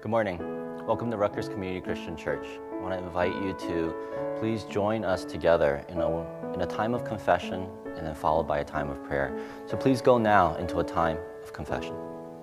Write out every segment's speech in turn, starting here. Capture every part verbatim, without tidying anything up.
Good morning. Welcome to Rutgers Community Christian Church. I want to invite you to please join us together in a, in a time of confession and then followed by a time of prayer. So please go now into a time of confession.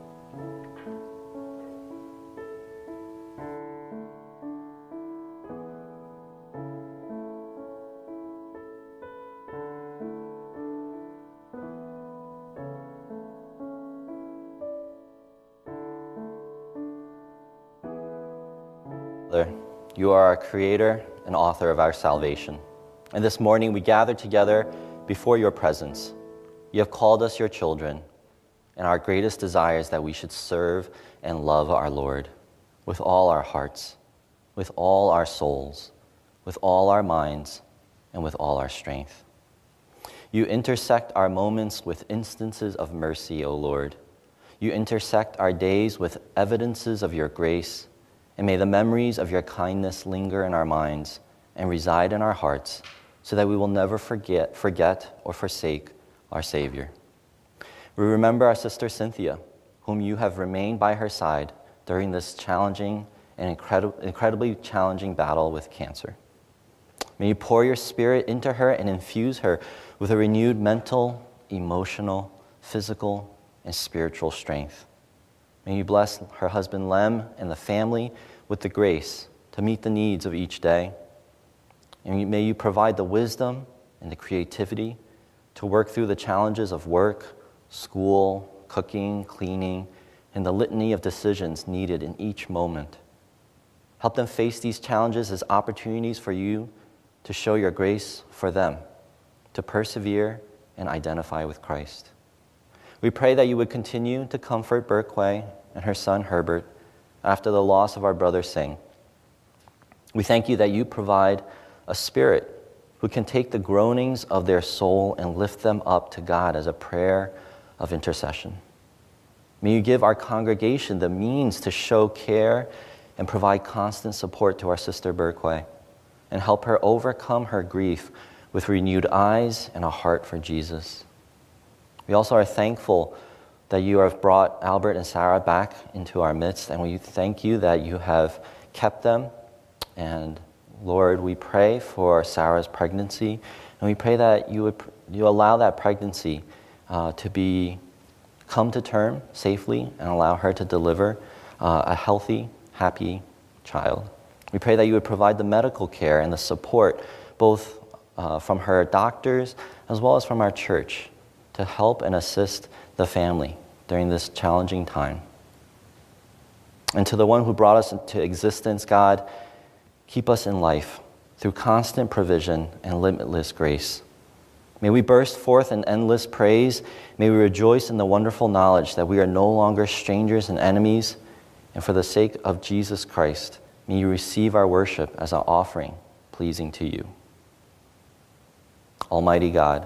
Father, you are our creator and author of our salvation. And this morning we gather together before your presence. You have called us your children, and our greatest desire is that we should serve and love our Lord with all our hearts, with all our souls, with all our minds, and with all our strength. You intersect our moments with instances of mercy, O Lord. You intersect our days with evidences of your grace. And may the memories of your kindness linger in our minds and reside in our hearts so that we will never forget, forget or forsake our Savior. We remember our sister Cynthia, whom you have remained by her side during this challenging and incredi- incredibly challenging battle with cancer. May you pour your Spirit into her and infuse her with a renewed mental, emotional, physical, and spiritual strength. May you bless her husband Lem and the family with the grace to meet the needs of each day. And may you provide the wisdom and the creativity to work through the challenges of work, school, cooking, cleaning, and the litany of decisions needed in each moment. Help them face these challenges as opportunities for you to show your grace for them, to persevere and identify with Christ. We pray that you would continue to comfort Berkway and her son Herbert after the loss of our brother Singh. We thank you that you provide a spirit who can take the groanings of their soul and lift them up to God as a prayer of intercession. May you give our congregation the means to show care and provide constant support to our sister Berkway and help her overcome her grief with renewed eyes and a heart for Jesus. We also are thankful that you have brought Albert and Sarah back into our midst, and we thank you that you have kept them. And Lord, we pray for Sarah's pregnancy, and we pray that you would you allow that pregnancy uh, to be come to term safely and allow her to deliver uh, a healthy, happy child. We pray that you would provide the medical care and the support, both uh, from her doctors as well as from our church, to help and assist the family during this challenging time. And to the one who brought us into existence, God, keep us in life through constant provision and limitless grace. May we burst forth in endless praise. May we rejoice in the wonderful knowledge that we are no longer strangers and enemies. And for the sake of Jesus Christ, may you receive our worship as an offering pleasing to you. Almighty God,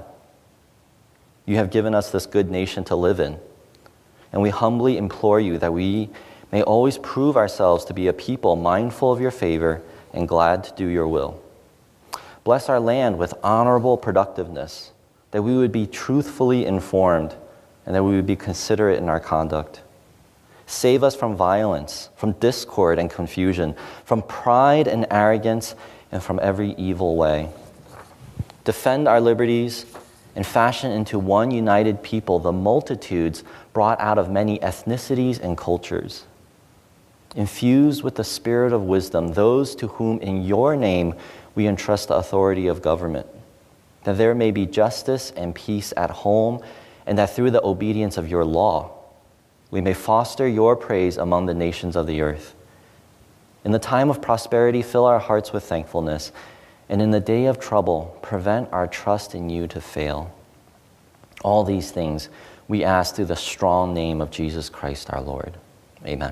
you have given us this good nation to live in, and we humbly implore you that we may always prove ourselves to be a people mindful of your favor and glad to do your will. Bless our land with honorable productiveness, that we would be truthfully informed and that we would be considerate in our conduct. Save us from violence, from discord and confusion, from pride and arrogance, and from every evil way. Defend our liberties and fashion into one united people the multitudes brought out of many ethnicities and cultures. Infuse with the spirit of wisdom those to whom in your name we entrust the authority of government, that there may be justice and peace at home, and that through the obedience of your law, we may foster your praise among the nations of the earth. In the time of prosperity, fill our hearts with thankfulness, and in the day of trouble, prevent our trust in you to fail. All these things we ask through the strong name of Jesus Christ our Lord. Amen.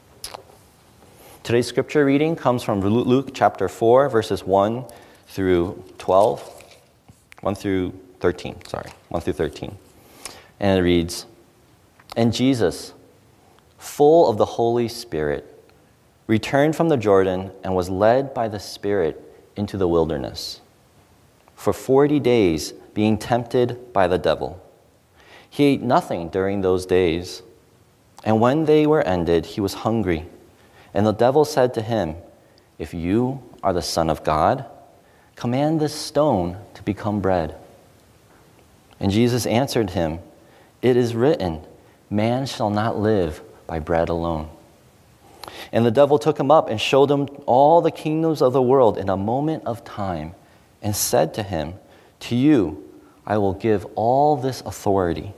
Today's scripture reading comes from Luke chapter four, verses one through twelve, one through thirteen, sorry, one through thirteen. And it reads, "And Jesus, full of the Holy Spirit, returned from the Jordan and was led by the Spirit into the wilderness, for forty days being tempted by the devil. He ate nothing during those days, and when they were ended, he was hungry. And the devil said to him, "If you are the Son of God, command this stone to become bread." And Jesus answered him, "It is written, man shall not live by bread alone." And the devil took him up and showed him all the kingdoms of the world in a moment of time, and said to him, "To you I will give all this authority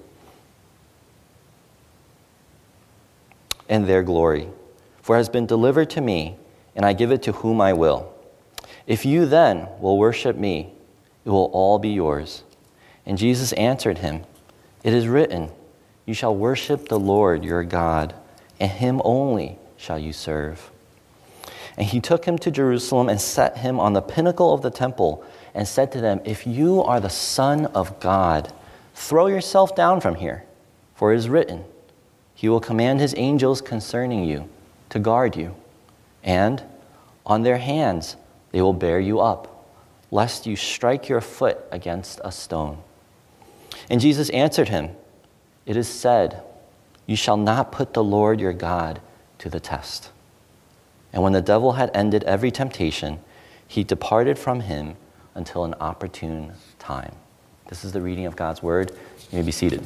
and their glory, for it has been delivered to me, and I give it to whom I will. If you then will worship me, it will all be yours." And Jesus answered him, "It is written, you shall worship the Lord your God, and him only shall you serve." And he took him to Jerusalem and set him on the pinnacle of the temple and said to them, "If you are the Son of God, throw yourself down from here, for it is written, he will command his angels concerning you to guard you, and on their hands they will bear you up, lest you strike your foot against a stone." And Jesus answered him, "It is said, you shall not put the Lord your God to the test." And when the devil had ended every temptation, he departed from him until an opportune time. This is the reading of God's word. You may be seated.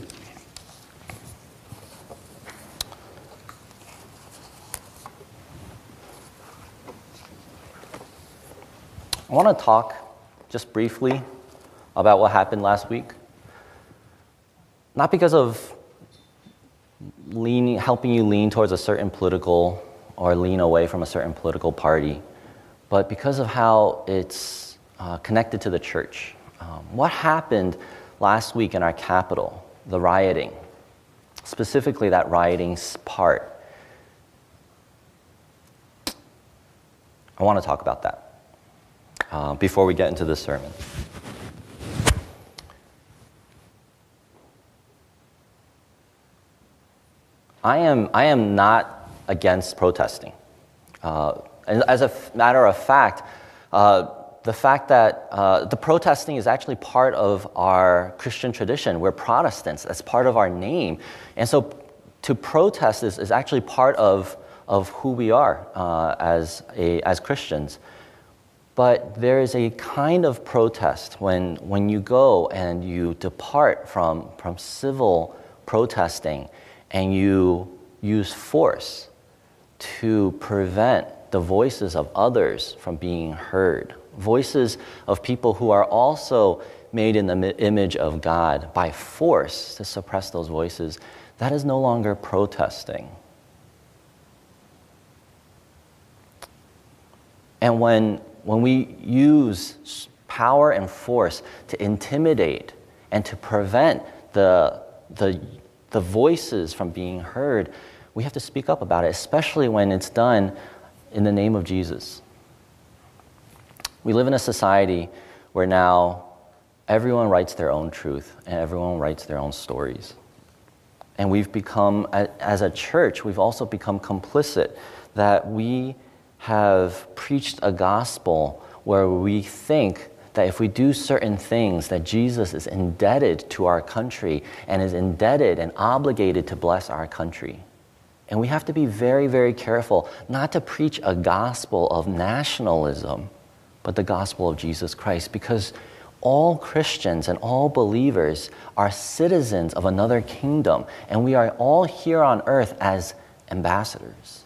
I want to talk just briefly about what happened last week. Not because of leaning, helping you lean towards a certain political or lean away from a certain political party, but because of how it's uh, connected to the church. Um, what happened last week in our capital, the rioting, specifically that rioting part? I want to talk about that uh, before we get into this sermon. I am, I am not against protesting. Uh, and as a f- matter of fact, uh, the fact that uh, the protesting is actually part of our Christian tradition. We're Protestants. That's part of our name. And so to protest is, is actually part of, of who we are uh, as, a, as Christians. But there is a kind of protest when, when you go and you depart from, from civil protesting and you use force to prevent the voices of others from being heard, voices of people who are also made in the image of God, by force to suppress those voices. That is no longer protesting. And when, when we use power and force to intimidate and to prevent the, the the voices from being heard, we have to speak up about it, especially when it's done in the name of Jesus. We live in a society where now everyone writes their own truth and everyone writes their own stories. And we've become, as a church, we've also become complicit that we have preached a gospel where we think that if we do certain things, that Jesus is indebted to our country and is indebted and obligated to bless our country. And we have to be very, very careful not to preach a gospel of nationalism, but the gospel of Jesus Christ, because all Christians and all believers are citizens of another kingdom, and we are all here on earth as ambassadors.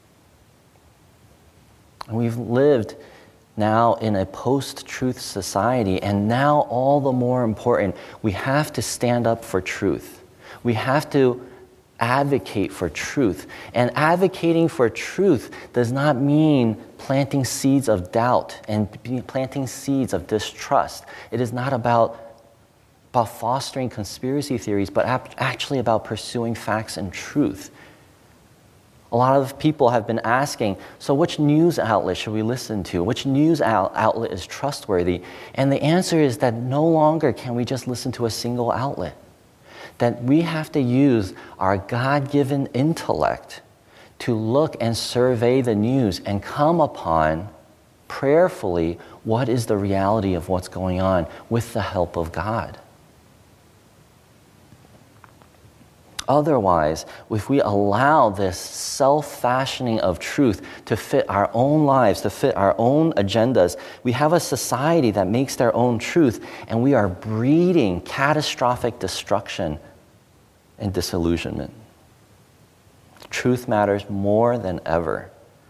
And we've lived now in a post-truth society, and now all the more important, we have to stand up for truth. We have to advocate for truth. And advocating for truth does not mean planting seeds of doubt and planting seeds of distrust. It is not about, about fostering conspiracy theories, but actually about pursuing facts and truth. A lot of people have been asking, so which news outlet should we listen to? Which news out- outlet is trustworthy? And the answer is that no longer can we just listen to a single outlet. That we have to use our God-given intellect to look and survey the news and come upon prayerfully what is the reality of what's going on with the help of God. Otherwise, if we allow this self-fashioning of truth to fit our own lives, to fit our own agendas, we have a society that makes their own truth, and we are breeding catastrophic destruction and disillusionment. Truth matters more than ever.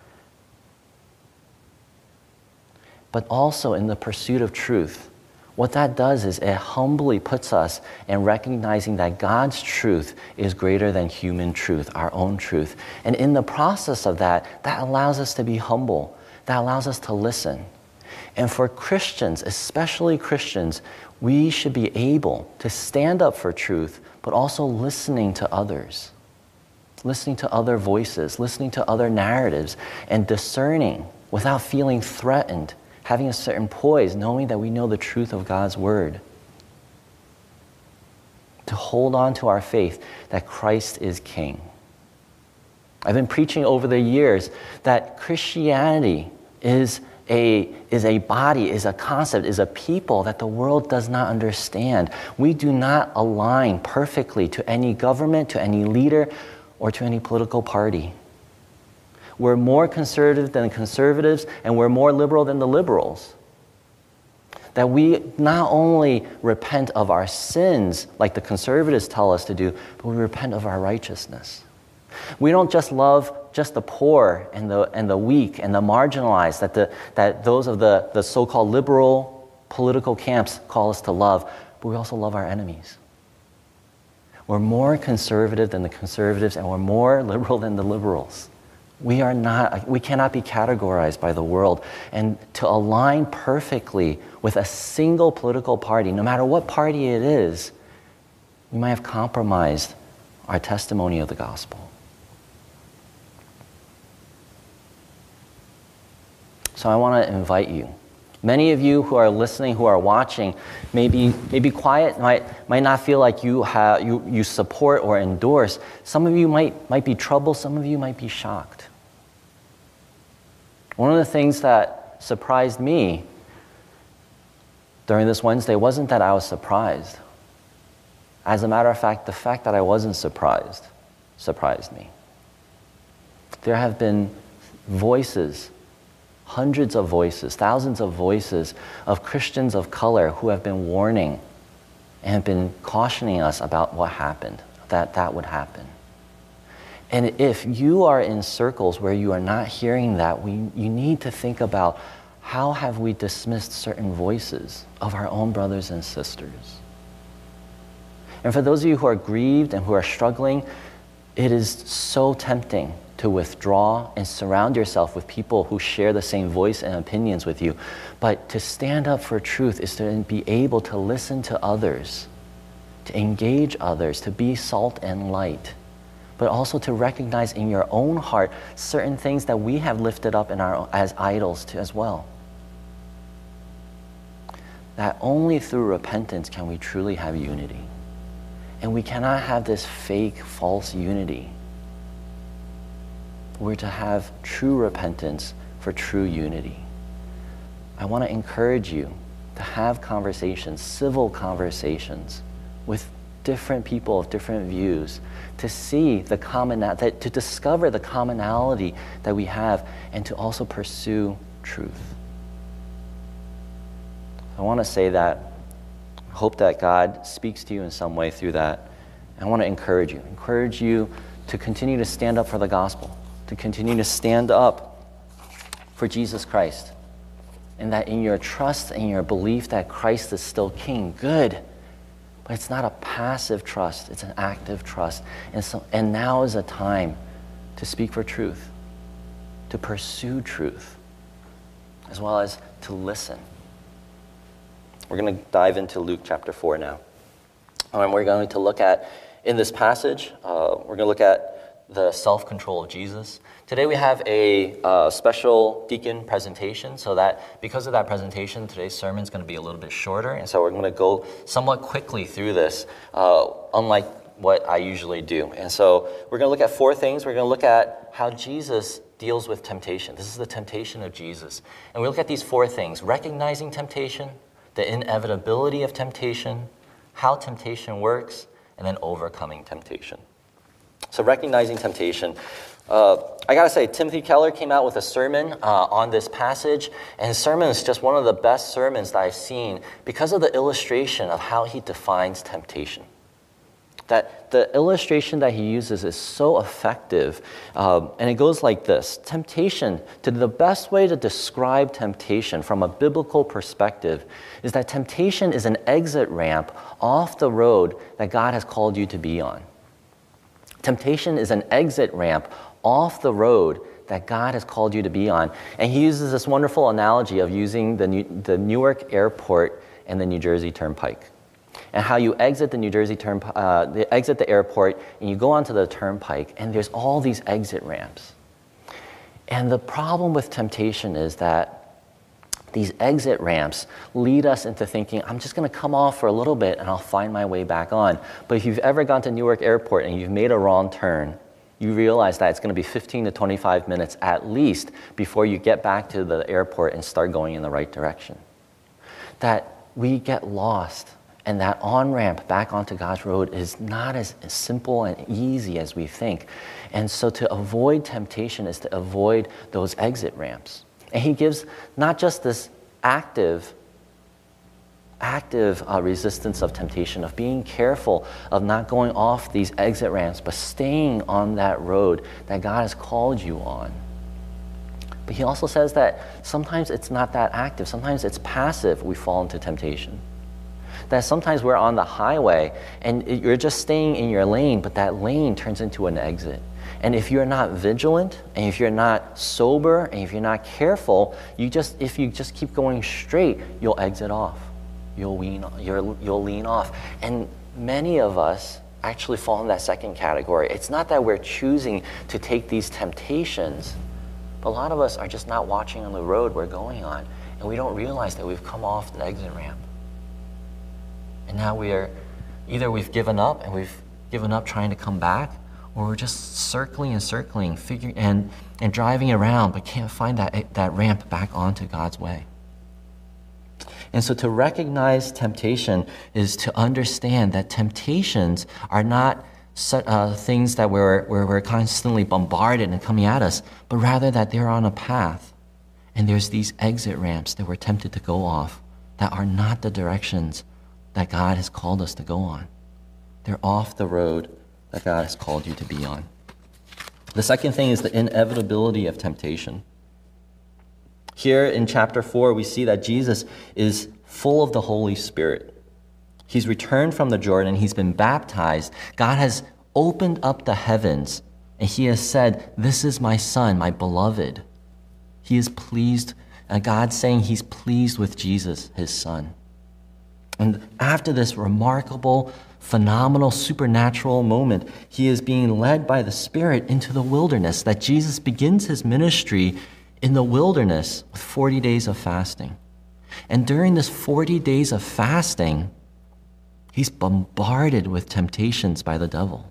But also in the pursuit of truth, what that does is it humbly puts us in recognizing that God's truth is greater than human truth, our own truth. And in the process of that, that allows us to be humble. That allows us to listen. And for Christians, especially Christians, we should be able to stand up for truth, but also listening to others, listening to other voices, listening to other narratives, and discerning without feeling threatened, having a certain poise, knowing that we know the truth of God's word. To hold on to our faith that Christ is King. I've been preaching over the years that Christianity is a, is a body, is a concept, is a people that the world does not understand. We do not align perfectly to any government, to any leader, or to any political party. We're more conservative than the conservatives, and we're more liberal than the liberals. That we not only repent of our sins, like the conservatives tell us to do, but we repent of our righteousness. We don't just love just the poor and the, and the weak and the marginalized, that, the, that those of the, the so-called liberal political camps call us to love, but we also love our enemies. We're more conservative than the conservatives, and we're more liberal than the liberals. We are not, we cannot be categorized by the world. And to align perfectly with a single political party, no matter what party it is, we might have compromised our testimony of the gospel. So I want to invite you. Many of you who are listening, who are watching, may be, may be quiet, might, might not feel like you, have, you, you support or endorse. Some of you might, might be troubled, some of you might be shocked. One of the things that surprised me during this Wednesday wasn't that I was surprised. As a matter of fact, the fact that I wasn't surprised surprised me. There have been voices, hundreds of voices, thousands of voices of Christians of color who have been warning and have been cautioning us about what happened, that that would happen. And if you are in circles where you are not hearing that, we, you need to think about how have we dismissed certain voices of our own brothers and sisters. And for those of you who are grieved and who are struggling, it is so tempting to withdraw and surround yourself with people who share the same voice and opinions with you. But to stand up for truth is to be able to listen to others, to engage others, to be salt and light, but also to recognize in your own heart certain things that we have lifted up in our, as idols to, as well. That only through repentance can we truly have unity. And we cannot have this fake, false unity. We're to have true repentance for true unity. I want to encourage you to have conversations, civil conversations, with different people of different views, to see the common, that, to discover the commonality that we have, and to also pursue truth. I want to say that, I hope that God speaks to you in some way through that. I want to encourage you, encourage you to continue to stand up for the gospel, to continue to stand up for Jesus Christ, and that in your trust and your belief that Christ is still King, good. But it's not a passive trust, it's an active trust. And so, and now is a time to speak for truth, to pursue truth, as well as to listen. We're going to dive into Luke chapter four now. And we're going to look at, in this passage, uh, we're going to look at the self-control of Jesus. Today we have a uh, special deacon presentation, so that because of that presentation, today's sermon is going to be a little bit shorter, and so we're going to go somewhat quickly through this, uh, unlike what I usually do. And so we're going to look at four things. We're going to look at how Jesus deals with temptation. This is the temptation of Jesus. And we look at these four things: recognizing temptation, the inevitability of temptation, how temptation works, and then overcoming temptation. So recognizing temptation. Uh, I gotta say, Timothy Keller came out with a sermon uh, on this passage, and his sermon is just one of the best sermons that I've seen because of the illustration of how he defines temptation. That the illustration that he uses is so effective, um, and it goes like this. Temptation, to the best way to describe temptation from a biblical perspective, is that temptation is an exit ramp off the road that God has called you to be on. Temptation is an exit ramp off the road that God has called you to be on. And he uses this wonderful analogy of using the, New, the Newark Airport and the New Jersey Turnpike. And how you exit the New Jersey Turnpike, uh, the, exit the airport, and you go onto the turnpike, and there's all these exit ramps. And the problem with temptation is that these exit ramps lead us into thinking, I'm just going to come off for a little bit and I'll find my way back on. But if you've ever gone to Newark Airport and you've made a wrong turn, you realize that it's going to be fifteen to twenty-five minutes at least before you get back to the airport and start going in the right direction. That we get lost, and that on-ramp back onto God's road is not as simple and easy as we think. And so to avoid temptation is to avoid those exit ramps. And he gives not just this active active uh, resistance of temptation, of being careful of not going off these exit ramps, but staying on that road that God has called you on. But he also says that sometimes it's not that active. Sometimes it's passive we fall into temptation. That sometimes we're on the highway and you're just staying in your lane, but that lane turns into an exit. And if you're not vigilant, and if you're not sober, and if you're not careful, you just if you just keep going straight, you'll exit off. You'll lean, you'll, you'll lean off. And many of us actually fall in that second category. It's not that we're choosing to take these temptations, but a lot of us are just not watching on the road we're going on, and we don't realize that we've come off the exit ramp. And now we are, either we've given up and we've given up trying to come back, or we're just circling and circling, figuring and and driving around, but can't find that that ramp back onto God's way. And so to recognize temptation is to understand that temptations are not uh, things that we're, where we're constantly bombarded and coming at us, but rather that they're on a path. And there's these exit ramps that we're tempted to go off that are not the directions that God has called us to go on. They're off the road that God has called you to be on. The second thing is the inevitability of temptation. Here in chapter four, we see that Jesus is full of the Holy Spirit. He's returned from the Jordan. He's been baptized. God has opened up the heavens, and he has said, "This is my son, my beloved." He is pleased, and God's saying he's pleased with Jesus, his son. And after this remarkable, phenomenal, supernatural moment, he is being led by the Spirit into the wilderness, that Jesus begins his ministry in the wilderness with forty days of fasting. And during this forty days of fasting, he's bombarded with temptations by the devil.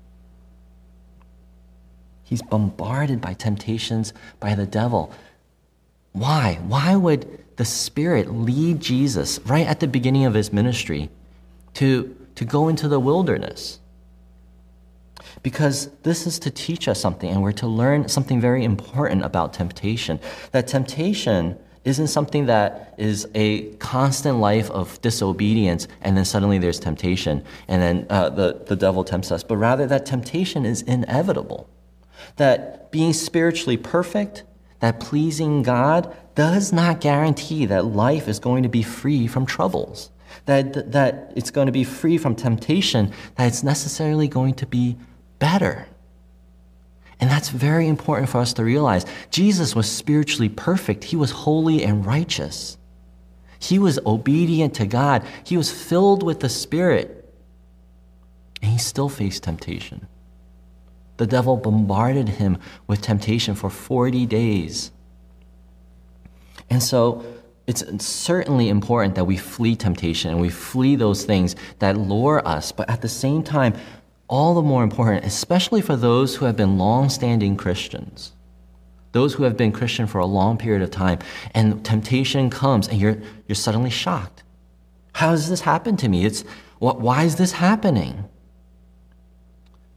He's bombarded by temptations by the devil. Why? Why would the Spirit lead Jesus right at the beginning of his ministry to, to go into the wilderness? Because this is to teach us something, and we're to learn something very important about temptation. That temptation isn't something that is a constant life of disobedience, and then suddenly there's temptation, and then uh, the, the devil tempts us. But rather that temptation is inevitable. That being spiritually perfect, that pleasing God, does not guarantee that life is going to be free from troubles. That, that it's going to be free from temptation, that it's necessarily going to be better. And that's very important for us to realize. Jesus was spiritually perfect. He was holy and righteous. He was obedient to God. He was filled with the Spirit. And he still faced temptation. The devil bombarded him with temptation for forty days. And so it's certainly important that we flee temptation and we flee those things that lure us. But at the same time, all the more important, especially for those who have been long-standing Christians, those who have been Christian for a long period of time, and temptation comes and you're you're suddenly shocked. How does this happen to me? It's why is this happening?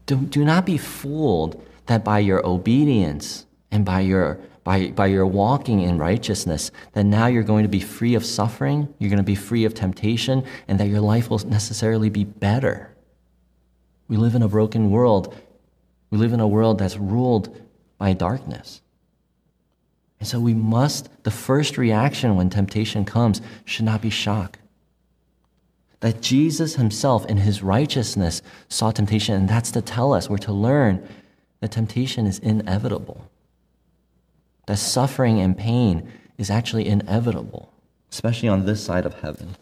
Do, do not be fooled that by your obedience and by your, by, by your walking in righteousness, that now you're going to be free of suffering, you're going to be free of temptation, and that your life will necessarily be better. We live in a broken world. We live in a world that's ruled by darkness. And so we must, the first reaction when temptation comes should not be shock. That Jesus himself in his righteousness saw temptation, and that's to tell us, we're to learn that temptation is inevitable. That suffering and pain is actually inevitable, especially on this side of heaven.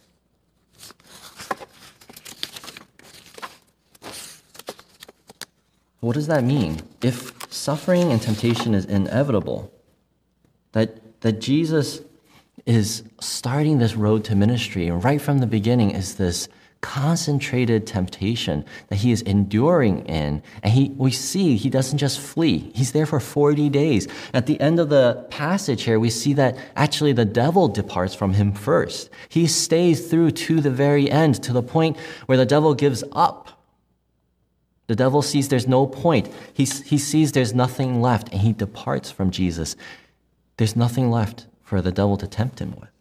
What does that mean? If suffering and temptation is inevitable, that, that Jesus is starting this road to ministry, and right from the beginning is this concentrated temptation that he is enduring in. And he, we see he doesn't just flee. He's there for forty days. At the end of the passage here, we see that actually the devil departs from him first. He stays through to the very end, to the point where the devil gives up. The devil sees there's no point. He, he sees there's nothing left, and he departs from Jesus. There's nothing left for the devil to tempt him with.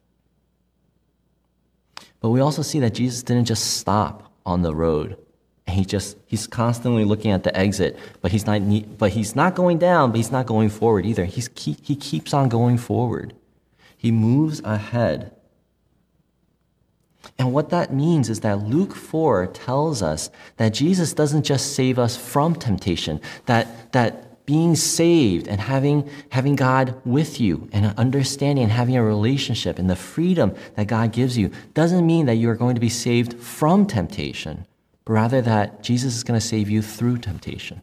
But we also see that Jesus didn't just stop on the road. And he just he's constantly looking at the exit, but he's not but he's not going down, but he's not going forward either. He's he, he keeps on going forward. He moves ahead. And what that means is that Luke four tells us that Jesus doesn't just save us from temptation, that that being saved and having, having God with you and understanding and having a relationship and the freedom that God gives you doesn't mean that you are going to be saved from temptation, but rather that Jesus is going to save you through temptation.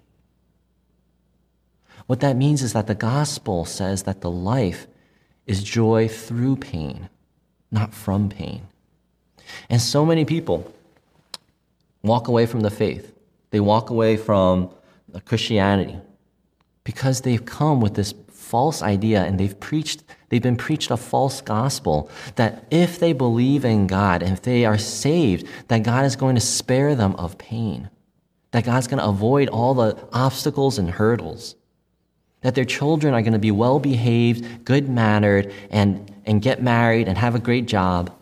What that means is that the gospel says that the life is joy through pain, not from pain. And so many people walk away from the faith. They walk away from Christianity because they've come with this false idea, and they've preached, they've been preached a false gospel that if they believe in God and if they are saved, that God is going to spare them of pain, that God's going to avoid all the obstacles and hurdles, that their children are going to be well-behaved, good-mannered, and, and get married and have a great job.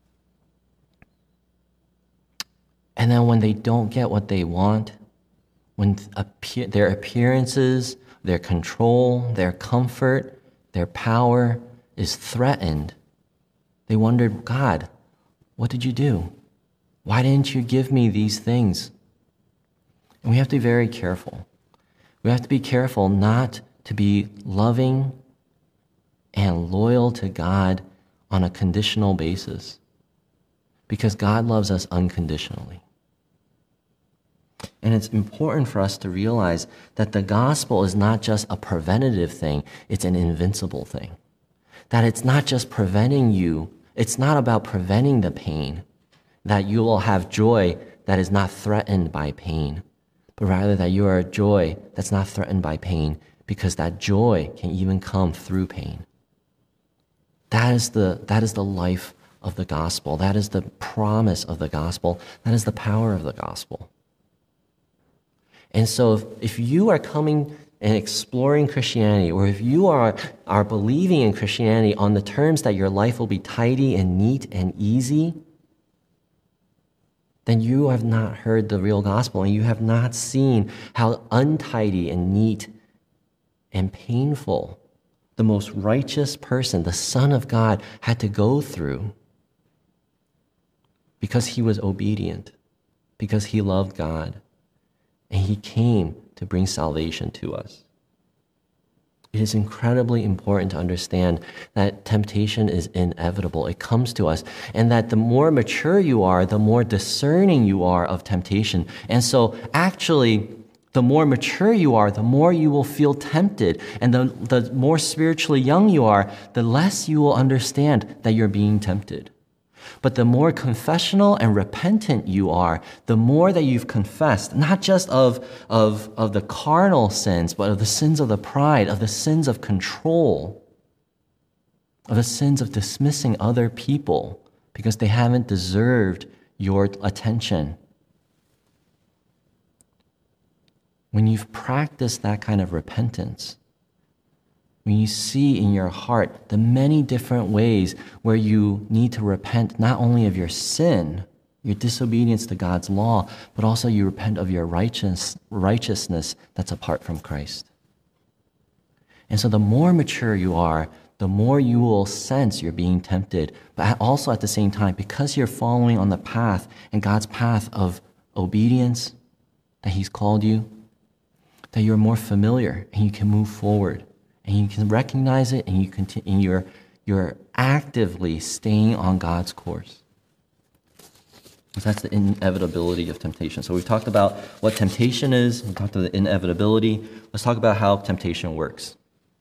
And then when they don't get what they want, when appear, their appearances, their control, their comfort, their power is threatened, they wondered, God, what did you do? Why didn't you give me these things? And we have to be very careful. We have to be careful not to be loving and loyal to God on a conditional basis, because God loves us unconditionally. And it's important for us to realize that the gospel is not just a preventative thing, it's an invincible thing. That it's not just preventing you, it's not about preventing the pain, that you will have joy that is not threatened by pain, but rather that you are a joy that's not threatened by pain, because that joy can even come through pain. That is the, that is the life of the gospel. That is the promise of the gospel. That is the power of the gospel. And so if, if you are coming and exploring Christianity, or if you are, are believing in Christianity on the terms that your life will be tidy and neat and easy, then you have not heard the real gospel, and you have not seen how untidy and neat and painful the most righteous person, the Son of God, had to go through because he was obedient, because he loved God. And he came to bring salvation to us. It is incredibly important to understand that temptation is inevitable. It comes to us. And that the more mature you are, the more discerning you are of temptation. And so actually, the more mature you are, the more you will feel tempted. And the, the more spiritually young you are, the less you will understand that you're being tempted. But the more confessional and repentant you are, the more that you've confessed, not just of, of, of the carnal sins, but of the sins of the pride, of the sins of control, of the sins of dismissing other people because they haven't deserved your attention. when you've practiced that kind of repentance, when you see in your heart the many different ways where you need to repent not only of your sin, your disobedience to God's law, but also you repent of your righteous, righteousness that's apart from Christ. And so the more mature you are, the more you will sense you're being tempted, but also at the same time, because you're following on the path and God's path of obedience that He's called you, that you're more familiar and you can move forward and you can recognize it and you continue, and you're, you're actively staying on God's course. That's the inevitability of temptation. So we've talked about what temptation is, we talked about the inevitability. Let's talk about how temptation works.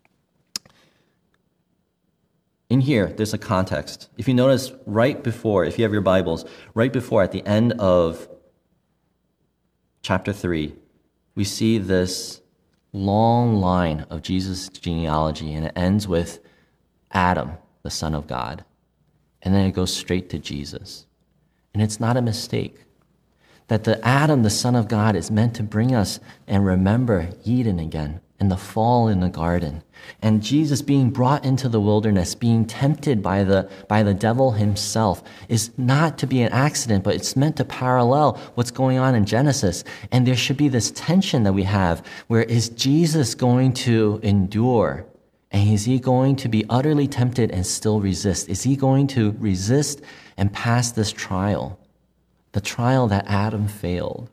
In here, there's a context. If you notice right before, if you have your Bibles, right before at the end of chapter three, we see this long line of Jesus' genealogy, and it ends with Adam, the Son of God. And then it goes straight to Jesus. And it's not a mistake that the Adam, the Son of God, is meant to bring us and remember Eden again and the fall in the garden. And Jesus being brought into the wilderness, being tempted by the, by the devil himself, is not to be an accident, but it's meant to parallel what's going on in Genesis. And there should be this tension that we have, where is Jesus going to endure? And is he going to be utterly tempted and still resist? Is he going to resist and pass this trial, the trial that Adam failed?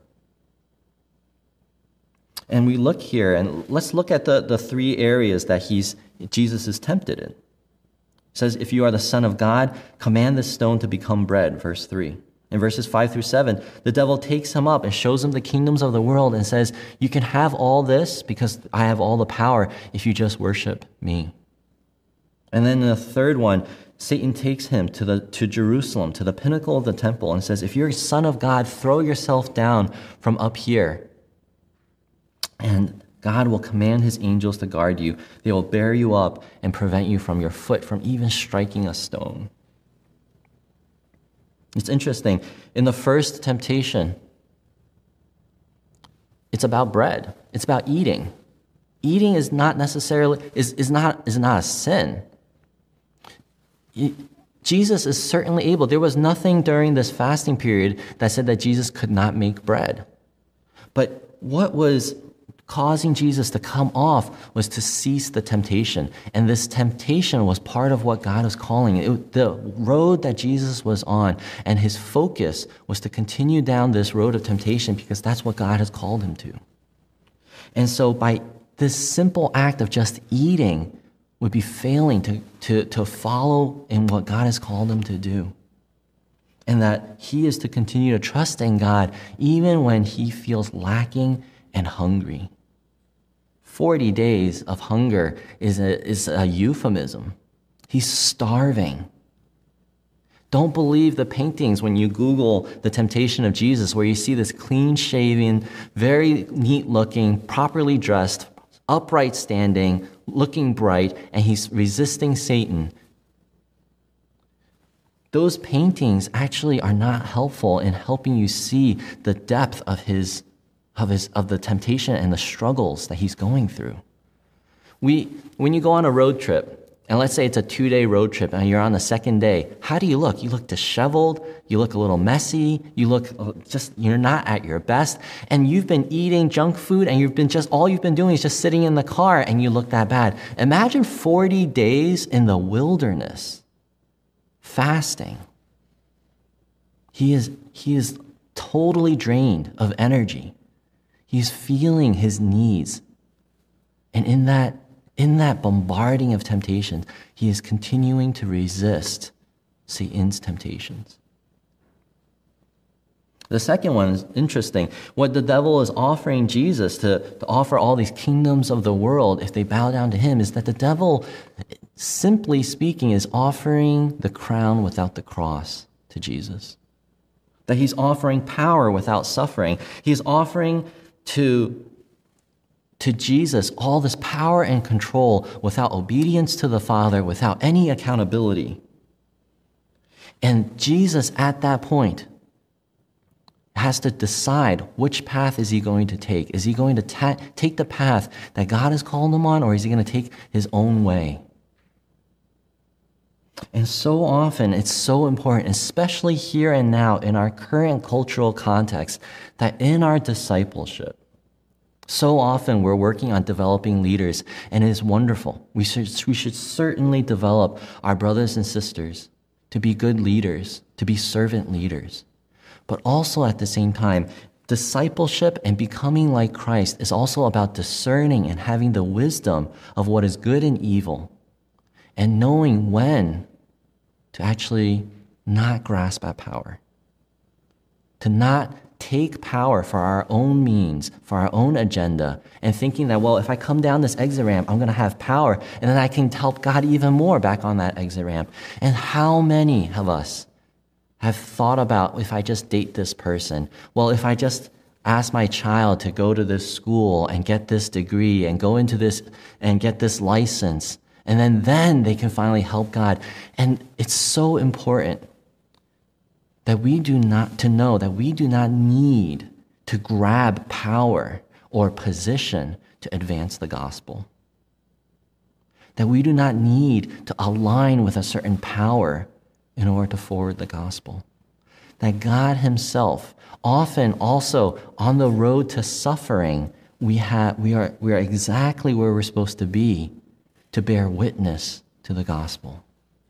And we look here, and let's look at the, the three areas that he's Jesus is tempted in. It says, if you are the Son of God, command this stone to become bread, verse three. In verses five through seven, the devil takes him up and shows him the kingdoms of the world and says, you can have all this because I have all the power if you just worship me. And then in the third one, Satan takes him to the to Jerusalem, to the pinnacle of the temple, and says, if you're a son of God, throw yourself down from up here. And God will command his angels to guard you. They will bear you up and prevent you from your foot from even striking a stone. It's interesting. In the first temptation, it's about bread. It's about eating. Eating is not necessarily, is, is not, is not a sin. Jesus is certainly able. There was nothing during this fasting period that said that Jesus could not make bread. But what was causing Jesus to come off was to cease the temptation. And this temptation was part of what God was calling it. It, the road that Jesus was on, and his focus was to continue down this road of temptation because that's what God has called him to. And so by this simple act of just eating would be failing to, to, to follow in what God has called him to do. And that he is to continue to trust in God even when he feels lacking and hungry. Forty days of hunger is a, is a euphemism. He's starving. Don't believe the paintings when you Google the temptation of Jesus, where you see this clean-shaven, very neat-looking, properly dressed, upright standing, looking bright, and he's resisting Satan. Those paintings actually are not helpful in helping you see the depth of his Of, his, of the temptation and the struggles that he's going through. We, when you go on a road trip, and let's say it's a two-day road trip, and you're on the second day, how do you look? You look disheveled, you look a little messy, you look just, you're not at your best, and you've been eating junk food, and you've been just, all you've been doing is just sitting in the car, and you look that bad. Imagine forty days in the wilderness, fasting. He is, he is totally drained of energy. He's feeling his needs. And in that, in that bombarding of temptations, he is continuing to resist Satan's temptations. The second one is interesting. What the devil is offering Jesus to, to offer all these kingdoms of the world if they bow down to him is that the devil, simply speaking, is offering the crown without the cross to Jesus. That he's offering power without suffering. He's offering to, to Jesus all this power and control without obedience to the Father, without any accountability. And Jesus at that point has to decide which path is he going to take. Is he going to ta- take the path that God has called him on, or is he going to take his own way? And so often, it's so important, especially here and now in our current cultural context, that in our discipleship, so often we're working on developing leaders, and it is wonderful. We should, we should certainly develop our brothers and sisters to be good leaders, to be servant leaders. But also at the same time, discipleship and becoming like Christ is also about discerning and having the wisdom of what is good and evil, and knowing when to actually not grasp at power, to not take power for our own means, for our own agenda, and thinking that, well, if I come down this exit ramp, I'm going to have power, and then I can help God even more back on that exit ramp. And how many of us have thought about, if I just date this person, well, if I just ask my child to go to this school and get this degree and go into this and get this license, and then, then they can finally help God. And it's so important that we do not, to know that we do not need to grab power or position to advance the gospel. That we do not need to align with a certain power in order to forward the gospel. That God himself, often also on the road to suffering, we have we are we are exactly where we're supposed to be to bear witness to the gospel.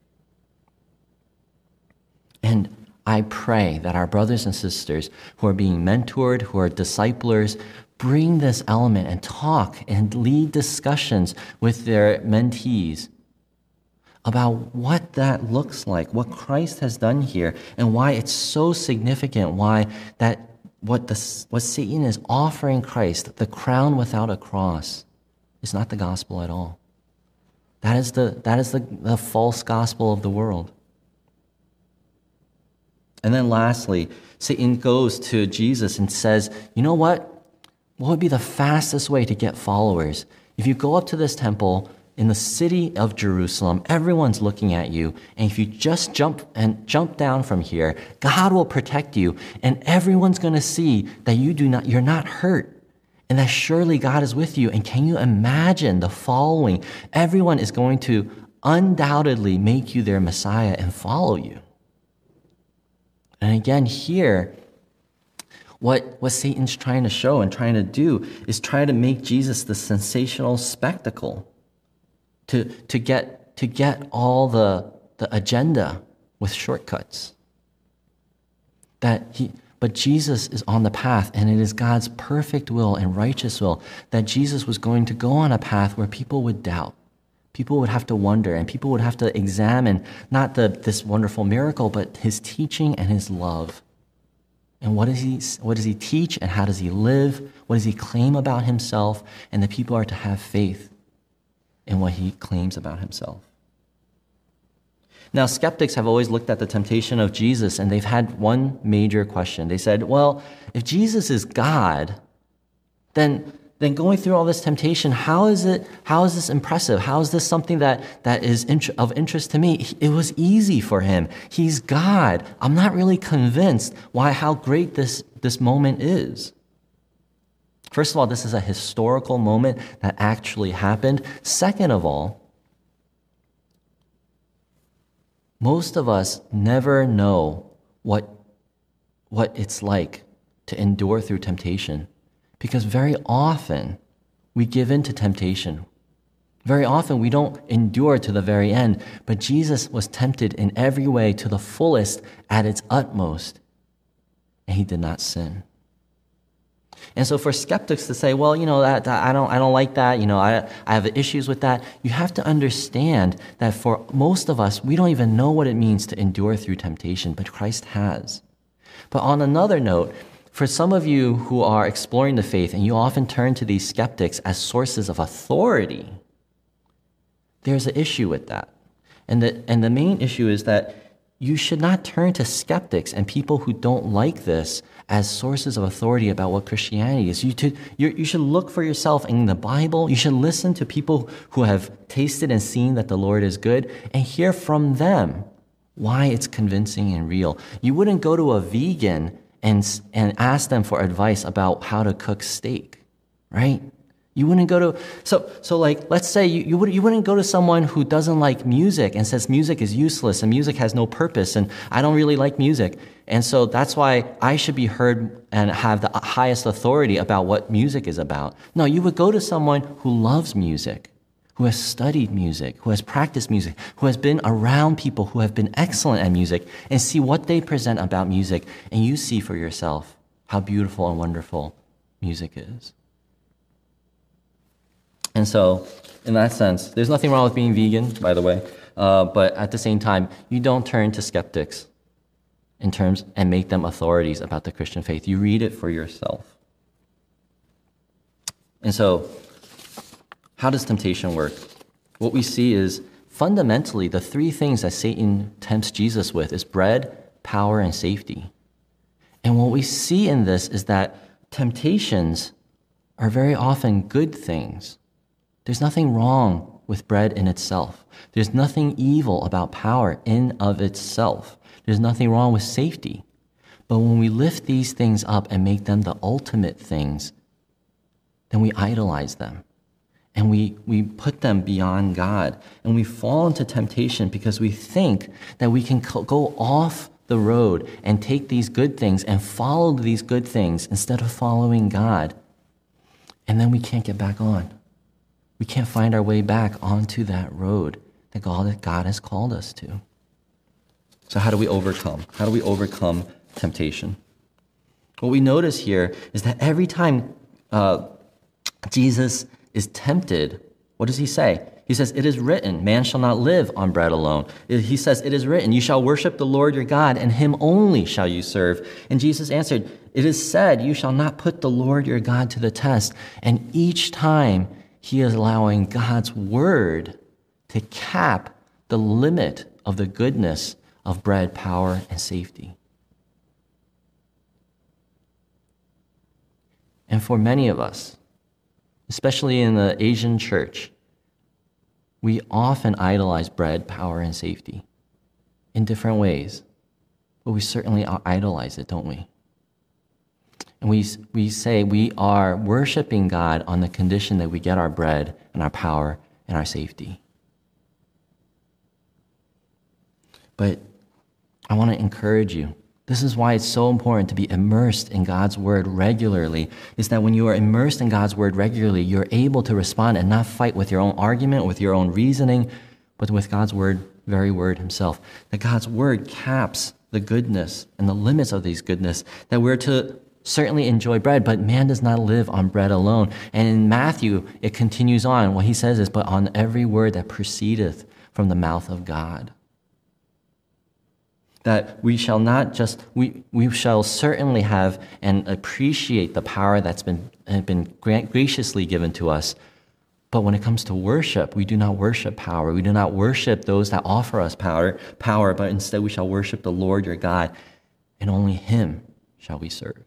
And I pray that our brothers and sisters who are being mentored, who are disciplers, bring this element and talk and lead discussions with their mentees about what that looks like, what Christ has done here, and why it's so significant, why that what the what Satan is offering Christ, the crown without a cross, is not the gospel at all. That is the that is the, the false gospel of the world. And then lastly, Satan goes to Jesus and says, you know what? What would be the fastest way to get followers? If you go up to this temple in the city of Jerusalem, everyone's looking at you, and if you just jump and jump down from here, God will protect you, and everyone's going to see that you do not, you're not hurt, and that surely God is with you. And can you imagine the following? Everyone is going to undoubtedly make you their Messiah and follow you. And again, here, what, what Satan's trying to show and trying to do is try to make Jesus the sensational spectacle, to, to get to get all the, the agenda with shortcuts. That he, but Jesus is on the path, and it is God's perfect will and righteous will that Jesus was going to go on a path where people would doubt. People would have to wonder, and people would have to examine not the, this wonderful miracle, but his teaching and his love. And what does he, what does he teach, and how does he live? What does he claim about himself? And the people are to have faith in what he claims about himself. Now, skeptics have always looked at the temptation of Jesus, and they've had one major question. They said, well, if Jesus is God, then then going through all this temptation, how is it? How is this impressive? How is this something that, that is int- of interest to me? It was easy for him. He's God. I'm not really convinced why how great this, this moment is. First of all, this is a historical moment that actually happened. Second of all, most of us never know what, what it's like to endure through temptation. Because very often we give in to temptation. Very often we don't endure to the very end, but Jesus was tempted in every way to the fullest at its utmost, and he did not sin. And so for skeptics to say, well, you know, that, that I don't I don't like that, you know, I, I have issues with that, you have to understand that for most of us, we don't even know what it means to endure through temptation, but Christ has. But on another note, for some of you who are exploring the faith, and you often turn to these skeptics as sources of authority, there's an issue with that. And the, and the main issue is that you should not turn to skeptics and people who don't like this as sources of authority about what Christianity is. You, to, you, you should look for yourself in the Bible. You should listen to people who have tasted and seen that the Lord is good and hear from them why it's convincing and real. You wouldn't go to a vegan and, and ask them for advice about how to cook steak, right? You wouldn't go to, so, so like, let's say you, you, would, you wouldn't go to someone who doesn't like music and says music is useless and music has no purpose and I don't really like music. And so that's why I should be heard and have the highest authority about what music is about. No, you would go to someone who loves music, who has studied music, who has practiced music, who has been around people who have been excellent at music, and see what they present about music, and you see for yourself how beautiful and wonderful music is. And so, in that sense, there's nothing wrong with being vegan, by the way, uh, but at the same time, you don't turn to skeptics in terms and make them authorities about the Christian faith. You read it for yourself. And so, how does temptation work? What we see is fundamentally the three things that Satan tempts Jesus with is bread, power, and safety. And what we see in this is that temptations are very often good things. There's nothing wrong with bread in itself. There's nothing evil about power in of itself. There's nothing wrong with safety. But when we lift these things up and make them the ultimate things, then we idolize them. And we, we put them beyond God. And we fall into temptation because we think that we can co- go off the road and take these good things and follow these good things instead of following God. And then we can't get back on. We can't find our way back onto that road that God, that God has called us to. So how do we overcome? How do we overcome temptation? What we notice here is that every time uh, Jesus is tempted, what does he say? He says, it is written, man shall not live on bread alone. He says, it is written, you shall worship the Lord your God, and him only shall you serve. And Jesus answered, it is said, you shall not put the Lord your God to the test. And each time he is allowing God's word to cap the limit of the goodness of bread, power, and safety. And for many of us, especially in the Asian church, we often idolize bread, power, and safety in different ways. But we certainly idolize it, don't we? And we, we say we are worshiping God on the condition that we get our bread and our power and our safety. But I want to encourage you. This is why it's so important to be immersed in God's word regularly, is that when you are immersed in God's word regularly, you're able to respond and not fight with your own argument, with your own reasoning, but with God's word, very word himself. That God's word caps the goodness and the limits of these goodness, that we're to certainly enjoy bread, but man does not live on bread alone. And in Matthew, it continues on. What he says is, but on every word that proceedeth from the mouth of God. That we shall not just, we, we shall certainly have and appreciate the power that's been, been graciously given to us. But when it comes to worship, we do not worship power. We do not worship those that offer us power, power, but instead we shall worship the Lord your God, and only him shall we serve.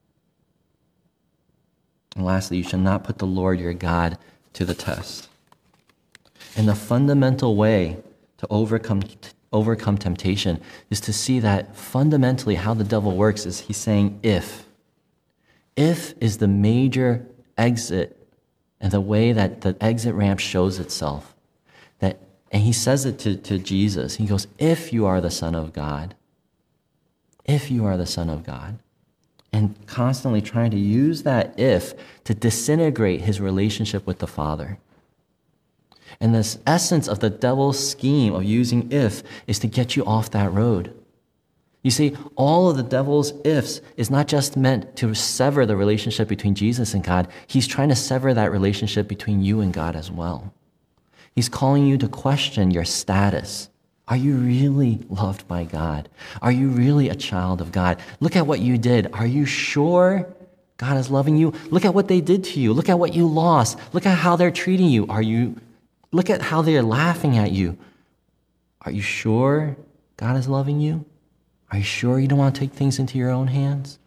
And lastly, you shall not put the Lord your God to the test. And the fundamental way to overcome overcome temptation is to see that fundamentally how the devil works is he's saying if. If is the major exit and the way that the exit ramp shows itself. That, and he says it to, to Jesus. He goes, if you are the Son of God, if you are the Son of God, and constantly trying to use that if to disintegrate his relationship with the Father. And this essence of the devil's scheme of using if is to get you off that road. You see, all of the devil's ifs is not just meant to sever the relationship between Jesus and God. He's trying to sever that relationship between you and God as well. He's calling you to question your status. Are you really loved by God? Are you really a child of God? Look at what you did. Are you sure God is loving you? Look at what they did to you. Look at what you lost. Look at how they're treating you. Are you Look at how they're laughing at you. Are you sure God is loving you? Are you sure you don't want to take things into your own hands?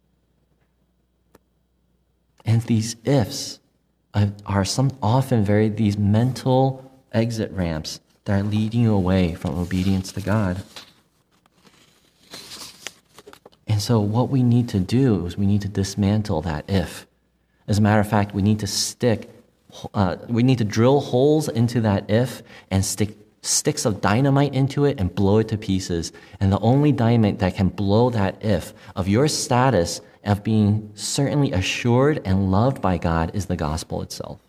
And these ifs are some often very these mental exit ramps that are leading you away from obedience to God. And And so what we need to do is we need to dismantle that if. As a matter of fact, we need to stick, uh, we need to drill holes into that if and stick sticks of dynamite into it and blow it to pieces. And the only dynamite that can blow that if of your status of being certainly assured and loved by God is the gospel itself.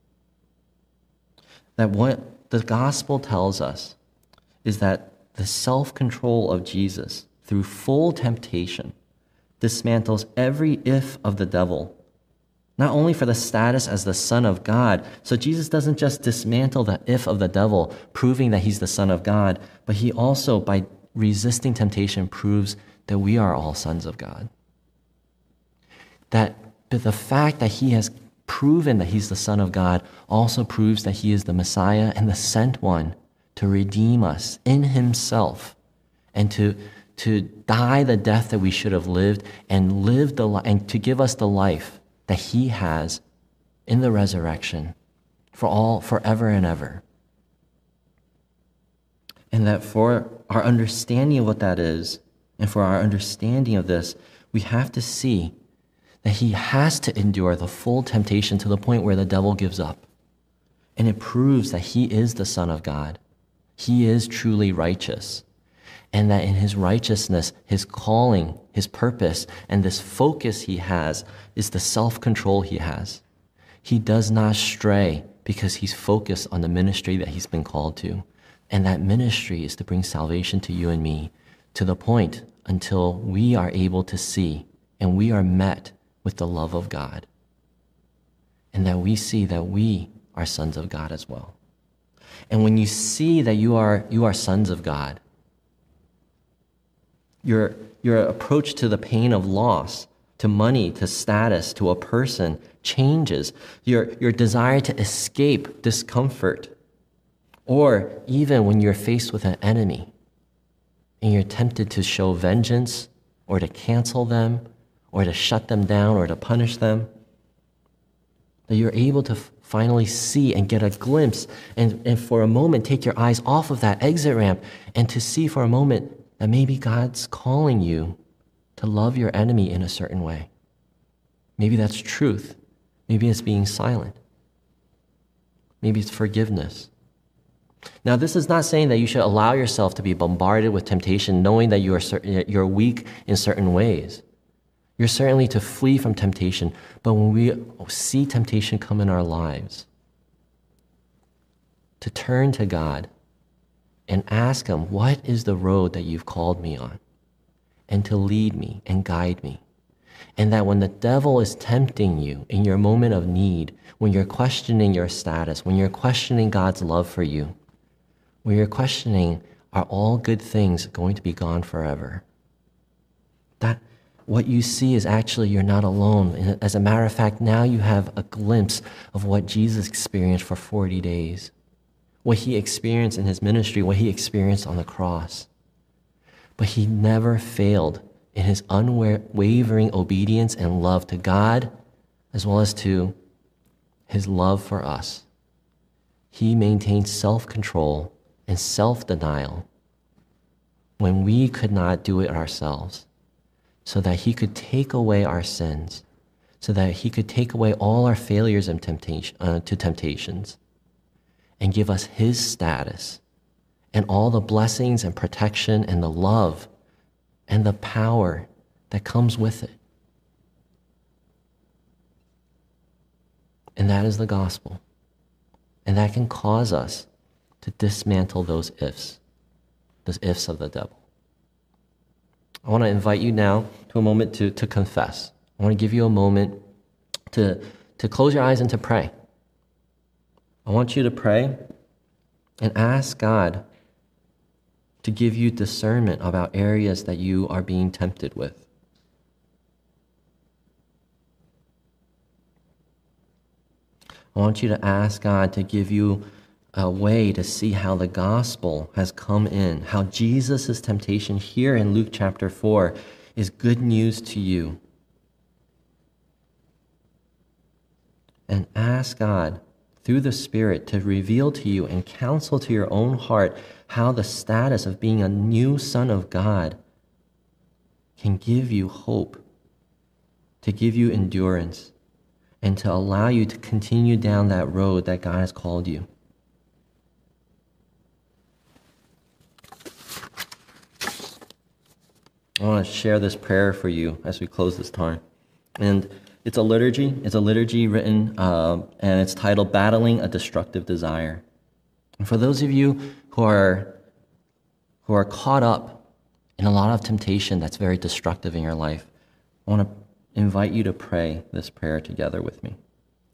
That what the gospel tells us is that the self-control of Jesus through full temptation dismantles every if of the devil, not only for the status as the Son of God. So Jesus doesn't just dismantle the if of the devil, proving that he's the Son of God, but he also, by resisting temptation, proves that we are all sons of God. That but the fact that he has proven that he's the Son of God also proves that he is the Messiah and the sent one to redeem us in himself and to, to die the death that we should have lived and live the li- and to give us the life that he has in the resurrection for all, forever and ever. And that for our understanding of what that is, and for our understanding of this, we have to see that he has to endure the full temptation to the point where the devil gives up. And it proves that he is the Son of God. He is truly righteous. And that in his righteousness, his calling, his purpose, and this focus he has is the self-control he has. He does not stray because he's focused on the ministry that he's been called to. And that ministry is to bring salvation to you and me to the point until we are able to see and we are met with the love of God. And that we see that we are sons of God as well. And when you see that you are, you are sons of God, Your, your approach to the pain of loss, to money, to status, to a person changes. Your, your desire to escape discomfort, or even when you're faced with an enemy and you're tempted to show vengeance or to cancel them or to shut them down or to punish them, that you're able to f- finally see and get a glimpse and, and for a moment take your eyes off of that exit ramp and to see for a moment that maybe God's calling you to love your enemy in a certain way. Maybe that's truth. Maybe it's being silent. Maybe it's forgiveness. Now, this is not saying that you should allow yourself to be bombarded with temptation, knowing that you are certain, you're weak in certain ways. You're certainly to flee from temptation, but when we see temptation come in our lives, to turn to God and ask him, what is the road that you've called me on? And to lead me and guide me. And that when the devil is tempting you in your moment of need, when you're questioning your status, when you're questioning God's love for you, when you're questioning, are all good things going to be gone forever? That what you see is actually you're not alone. As a matter of fact, now you have a glimpse of what Jesus experienced for forty days. What he experienced in his ministry, what he experienced on the cross. But he never failed in his unwavering obedience and love to God, as well as to his love for us. He maintained self-control and self-denial when we could not do it ourselves, so that he could take away our sins, so that he could take away all our failures and temptation, uh, to temptations, and give us his status and all the blessings and protection and the love and the power that comes with it. And that is the gospel. And that can cause us to dismantle those ifs, those ifs of the devil. I want to invite you now to a moment to, to confess. I want to give you a moment to, to close your eyes and to pray. I want you to pray and ask God to give you discernment about areas that you are being tempted with. I want you to ask God to give you a way to see how the gospel has come in, how Jesus' temptation here in Luke chapter four is good news to you. And ask God through the Spirit to reveal to you and counsel to your own heart how the status of being a new son of God can give you hope, to give you endurance, and to allow you to continue down that road that God has called you. I want to share this prayer for you as we close this time. And it's a liturgy. It's a liturgy written, uh, and it's titled Battling a Destructive Desire. And for those of you who are, who are caught up in a lot of temptation that's very destructive in your life, I want to invite you to pray this prayer together with me.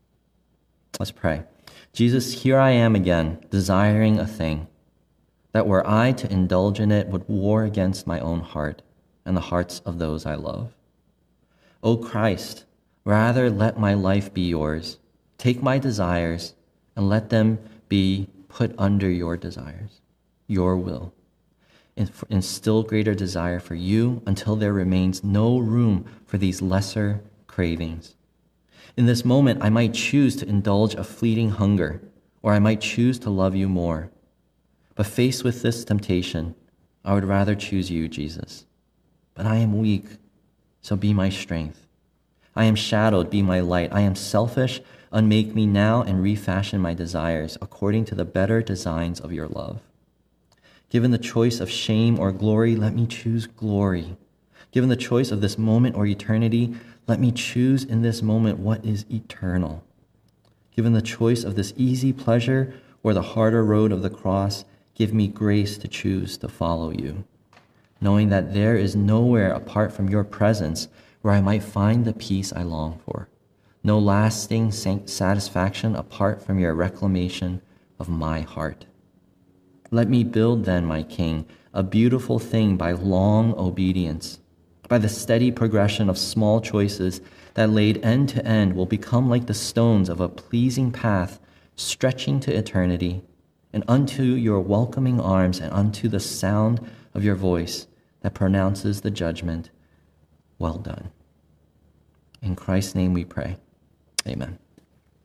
Let's pray. Jesus, here I am again, desiring a thing, that were I to indulge in it would war against my own heart and the hearts of those I love. O Christ, rather let my life be yours. Take my desires and let them be put under your desires, your will, and instill greater desire for you until there remains no room for these lesser cravings. In this moment, I might choose to indulge a fleeting hunger, or I might choose to love you more. But faced with this temptation, I would rather choose you, Jesus. But I am weak, so be my strength. I am shadowed, be my light. I am selfish, unmake me now and refashion my desires according to the better designs of your love. Given the choice of shame or glory, let me choose glory. Given the choice of this moment or eternity, let me choose in this moment what is eternal. Given the choice of this easy pleasure or the harder road of the cross, give me grace to choose to follow you, knowing that there is nowhere apart from your presence where I might find the peace I long for, no lasting satisfaction apart from your reclamation of my heart. Let me build then, my King, a beautiful thing by long obedience, by the steady progression of small choices that laid end to end will become like the stones of a pleasing path stretching to eternity, and unto your welcoming arms and unto the sound of your voice that pronounces the judgment, well done. In Christ's name we pray. Amen.